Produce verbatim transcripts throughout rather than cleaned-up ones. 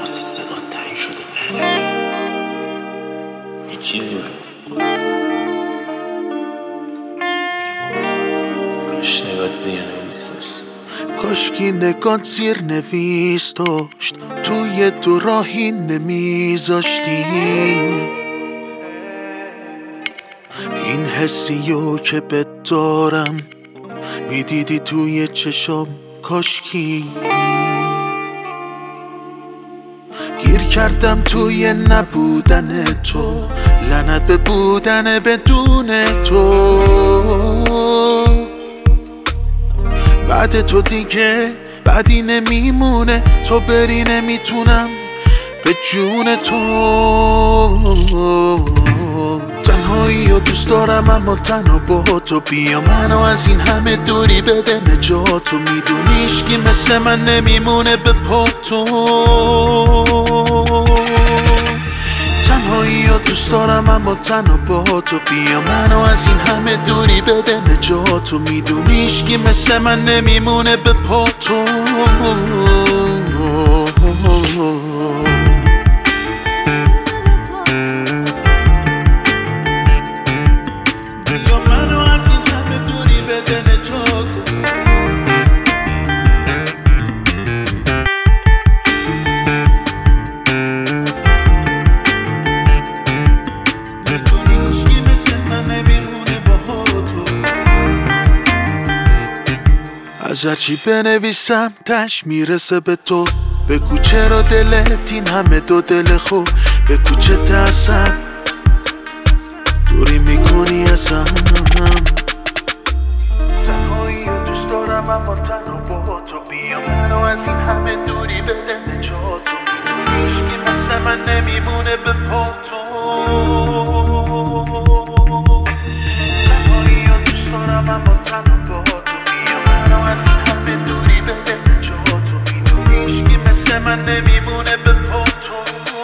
عروسی صدات تنگ شده لعنتی یه چیزی من کاش نگات زیر نویس داشت کاشکی نگات زیر نویس داشت توی تو راهی نمیذاشتی این حسیو که بهت دارم میدیدی توی چشام کاشکی گیر کردم توی نبودن تو لعنت به بودن بدون تو بعد تو دیگه بعدی نمیمونه تو بری نمیتونم به جون تو تنهایی و دوست دارم اما تنها با تو بیا منو از این همه دوری بده نجاتو میدونیش که مثل من نمیمونه به پاتو تنهایی و دوست دارم اما تنها با تو بیا منو از این همه دوری بده نجاتو میدونیش که مثل من نمیمونه به پاتو از هرچی بنویسم تش میرسه به تو بگو چرا دلت این همه دو دل خوب بگو چه ترسم دوری میکنی ازم تنهایی و دوست دارم اما تنها با تو بیا منو از این همه دوری بده نجاتو میدونیش که مثل من نمیمونه به پاتو تنهایی و دوست دارم اما تنها با تو من نمیمونه به پاتو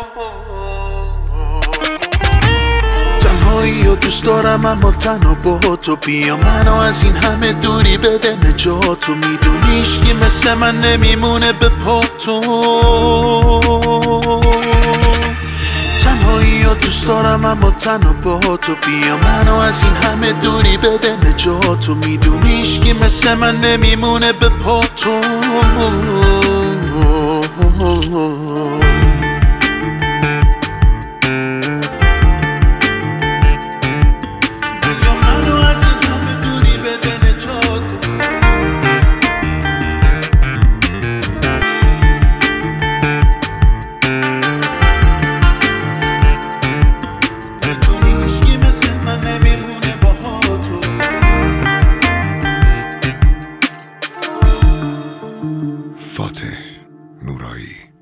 تنهایی و دوست دارم اما تنها با تو بیا منو از این همه دوری بده نجاتو میدونیش که مثل من نمیمونه به پاتو تنهایی و دوست دارم اما تنها با تو بیا منو از این همه دوری بده نجاتو میدونیش که مثل من نمیمونه به پاتو فاتح نورایی